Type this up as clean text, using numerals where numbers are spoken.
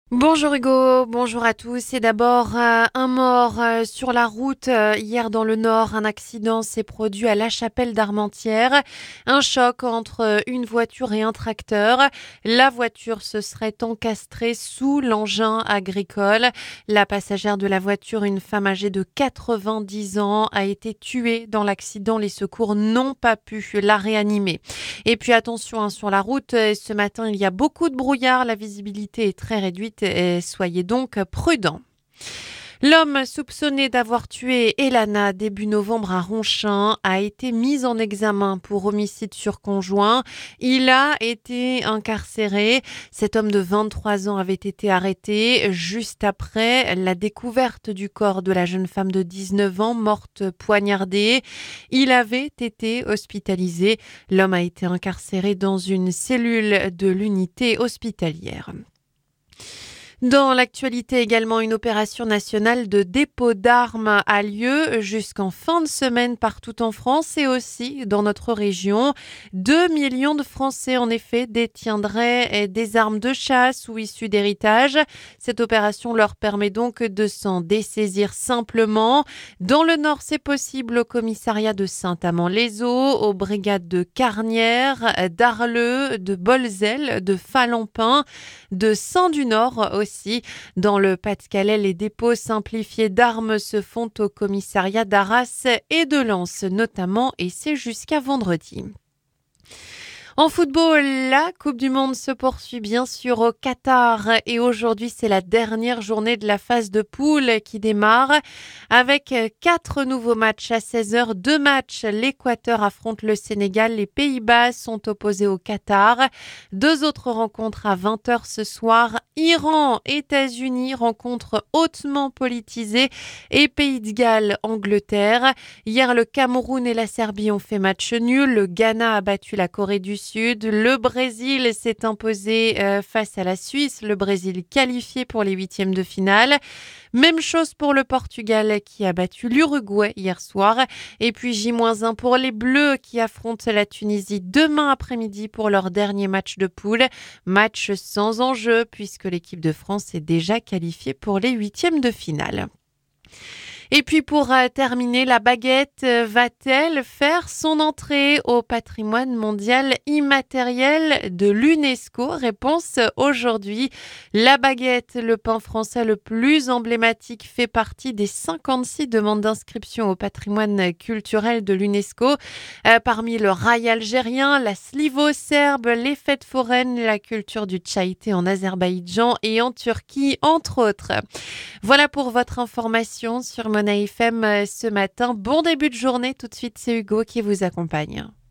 Bonjour Hugo, bonjour à tous. Et d'abord, un mort sur la route hier dans le Nord. Un accident s'est produit à La Chapelle d'Armentières. Un choc entre une voiture et un tracteur. La voiture se serait encastrée sous l'engin agricole. La passagère de la voiture, une femme âgée de 90 ans, a été tuée dans l'accident. Les secours n'ont pas pu la réanimer. Et puis attention sur la route, ce matin il y a beaucoup de brouillard, la visibilité est très réduite et soyez donc prudents. L'homme soupçonné d'avoir tué Elana début novembre à Ronchin a été mis en examen pour homicide sur conjoint. Il a été incarcéré. Cet homme de 23 ans avait été arrêté juste après la découverte du corps de la jeune femme de 19 ans morte poignardée. Il avait été hospitalisé. L'homme a été incarcéré dans une cellule de l'unité hospitalière. Dans l'actualité également, une opération nationale de dépôt d'armes a lieu jusqu'en fin de semaine partout en France et aussi dans notre région. 2 millions de Français en effet détiendraient des armes de chasse ou issues d'héritage. Cette opération leur permet donc de s'en dessaisir simplement. Dans le Nord, c'est possible au commissariat de Saint-Amand-les-Eaux, aux brigades de Carnières, d'Arleux, de Bolzel, de Falampin, de Saint-du-Nord aussi. Dans le Pas-de-Calais, les dépôts simplifiés d'armes se font au commissariat d'Arras et de Lens notamment, et c'est jusqu'à vendredi. En football, la Coupe du Monde se poursuit bien sûr au Qatar et aujourd'hui c'est la dernière journée de la phase de poule qui démarre avec 4 nouveaux matchs à 16h. 2 matchs, l'Équateur affronte le Sénégal, les Pays-Bas sont opposés au Qatar. 2 autres rencontres à 20h ce soir, Iran, États-Unis, rencontre hautement politisée et Pays de Galles, Angleterre. Hier, le Cameroun et la Serbie ont fait match nul, le Ghana a battu la Corée du Sud. Le Brésil s'est imposé face à la Suisse. Le Brésil qualifié pour les huitièmes de finale. Même chose pour le Portugal qui a battu l'Uruguay hier soir. Et puis J-1 pour les Bleus qui affrontent la Tunisie demain après-midi pour leur dernier match de poule. Match sans enjeu puisque l'équipe de France est déjà qualifiée pour les huitièmes de finale. Et puis pour terminer, la baguette va-t-elle faire son entrée au patrimoine mondial immatériel de l'UNESCO? Réponse aujourd'hui. La baguette, le pain français le plus emblématique, fait partie des 56 demandes d'inscription au patrimoine culturel de l'UNESCO. Parmi le rail algérien, la slivo serbe, les fêtes foraines, la culture du tchaïté en Azerbaïdjan et en Turquie, entre autres. Voilà pour votre information sur Mona FM ce matin. Bon début de journée. Tout de suite, c'est Hugo qui vous accompagne.